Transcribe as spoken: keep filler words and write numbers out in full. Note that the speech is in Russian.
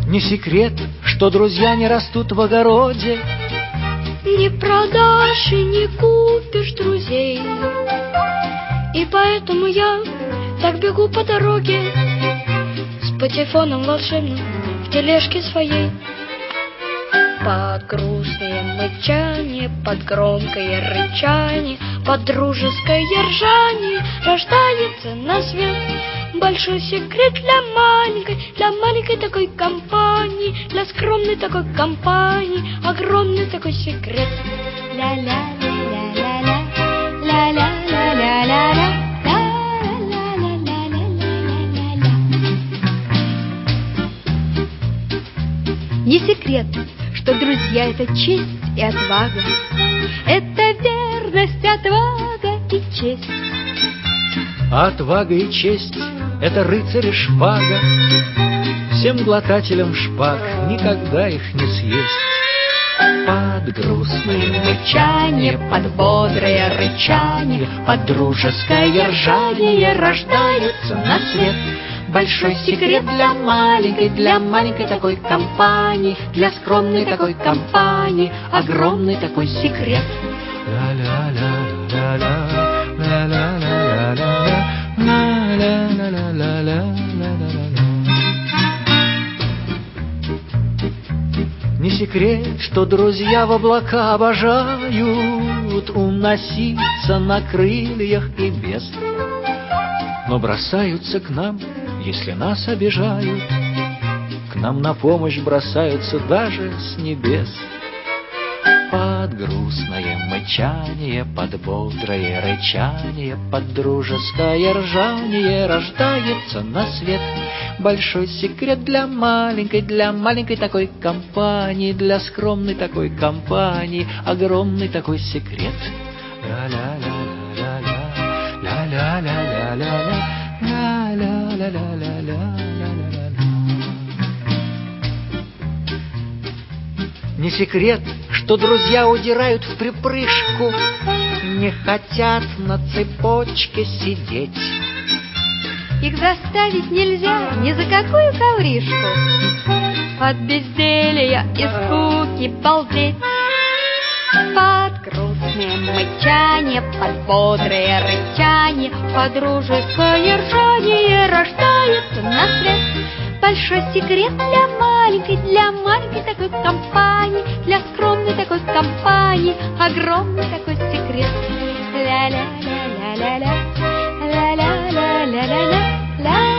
Не секрет, что друзья не растут в огороде. Не продашь и не купишь друзей. И поэтому я так бегу по дороге с патефоном волшебным в тележке своей. Под грустное мычание, под громкое рычание, под дружеское ржание рождается на свет большой секрет для маленькой, для маленькой такой компании, для скромной такой компании, огромный такой секрет. Ля-ля-ля-ля-ля-ля, ля-ля-ля-ля-ля-ля. Не секрет, что друзья — это честь и отвага, это верность, отвага и честь. Отвага и честь — это рыцарь и шпага. Всем глотателям шпаг никогда их не съесть. Под грустное мычание, под бодрое рычание, под дружеское ржание рождаются на свет большой секрет для маленькой, для маленькой такой компании, для скромной такой компании, огромный такой секрет. Не секрет, что друзья в облака обожают уноситься на крыльях и без, но бросаются к нам, если нас обижают. К нам на помощь бросаются даже с небес. Под грустное мычание, под бодрое рычание, под дружеское ржание рождается на свет большой секрет для маленькой, для маленькой такой компании, для скромной такой компании, огромный такой секрет. Ля-ля-ля-ля-ля, ля-ля-ля-ля-ля, ля-ля-ля-ля-ля-ля. Не секрет, что друзья удирают в припрыжку, не хотят на цепочке сидеть. Их заставить нельзя ни за какую ковришку, от безделья и скуки балдеть. Под грустное мычание, под бодрое рычание, под дружеское ржание рождается на свет большой секрет для маленькой, для маленькой такой компании, для скромной такой компании, огромный такой секрет. Ля-ля-ля-ля-ля-ля, ля-ля-ля-ля-ля-ля, ля.